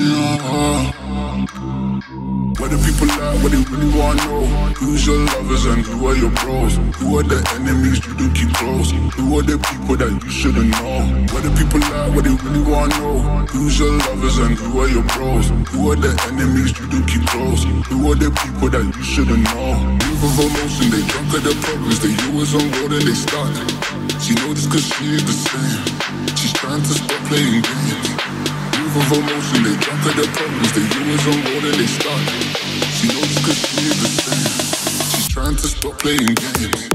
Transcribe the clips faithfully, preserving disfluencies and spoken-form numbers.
What do people like, what they really wanna know? Who's your lovers and who are your bros? Who are the enemies you do keep close? Who are the people that you shouldn't know? What do people like, what they really wanna know? Who's your lovers and who are your bros? Who are the enemies you do keep close? Who are the people that you shouldn't know? Move of emotion, they drunk at the problems. They always on road and they start. She know this cause she is the same. She's trying to stop playing games. Move of emotion, they drunk at the problems. They always on road and they start. She knows cause she is the same. She's trying to stop playing games.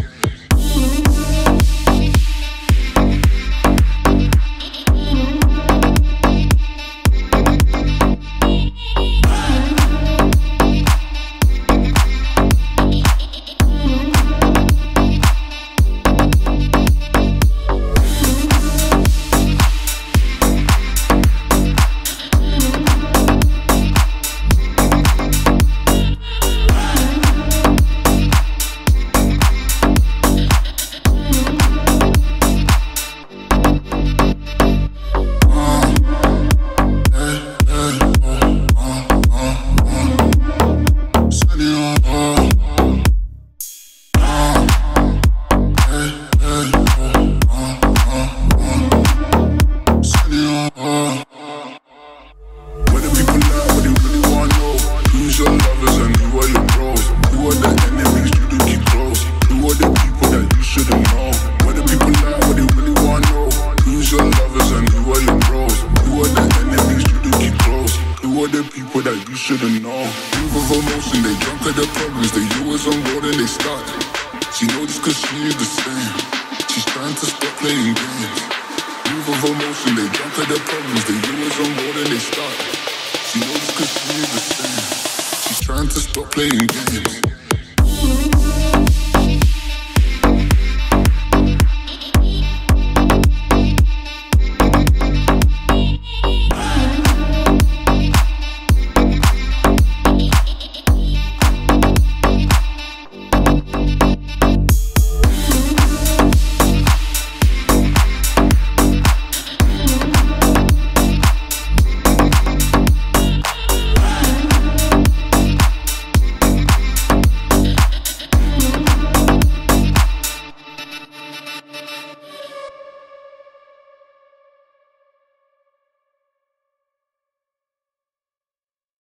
She knows cause she is the same. She's trying to stop playing games.